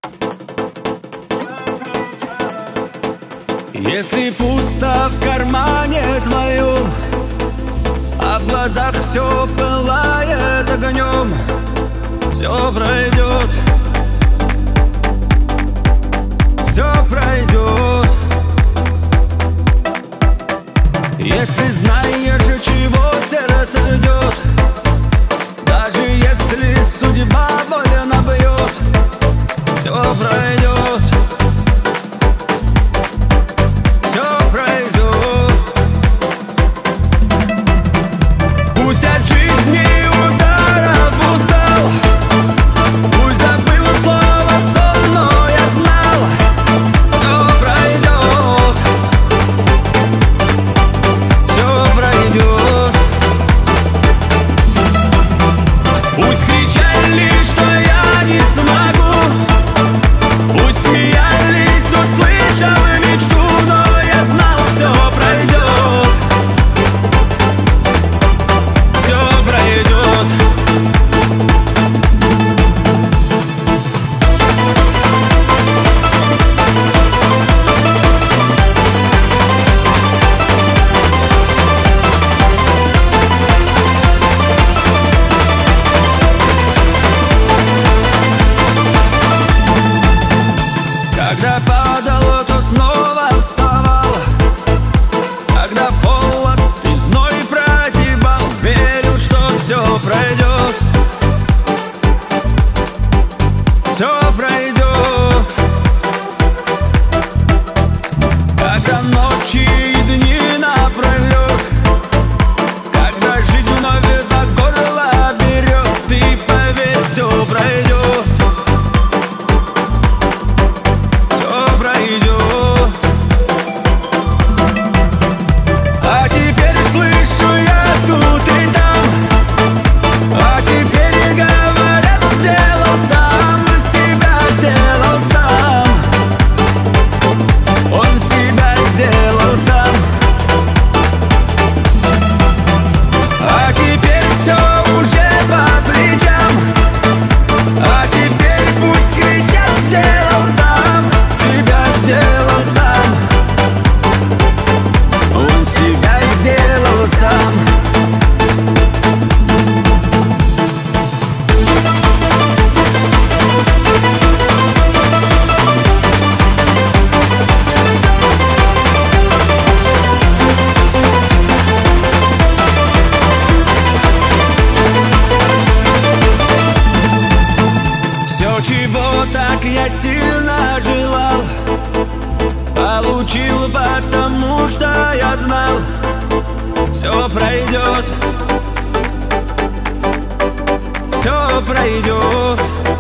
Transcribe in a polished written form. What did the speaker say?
Если пусто в кармане твоем, а в глазах все пылает огнем, все пройдет, все пройдет. Если знаешь, чего сердце ждет, даже если судьба больно бьет, все пройдет, все пройдет. Пусть от жизни ударов устал, пусть забыл слово сон, но я знал, все пройдет, все пройдет. Пусть кричали, что я не смогу, пусть смеялись, услышав мечту, но я знал, все пройдет, все пройдет. Когда падал, то снова вставал, когда холод и зной прозябал, верю, что все пройдет, все пройдет. Когда ночи и дни напролет, когда жизнь вновь за горло берет, ты поверь, все пройдет. А теперь слышу я тут и там, а теперь говорят, сделал сам, себя сделал сам, он себя сделал сам. А теперь все уже по плечам, а теперь пусть кричат, сделал сам, себя сделал сам, он себя сделал сам. Все, чего так я сильно желал, получил, потому что я знал, все пройдет, все пройдет.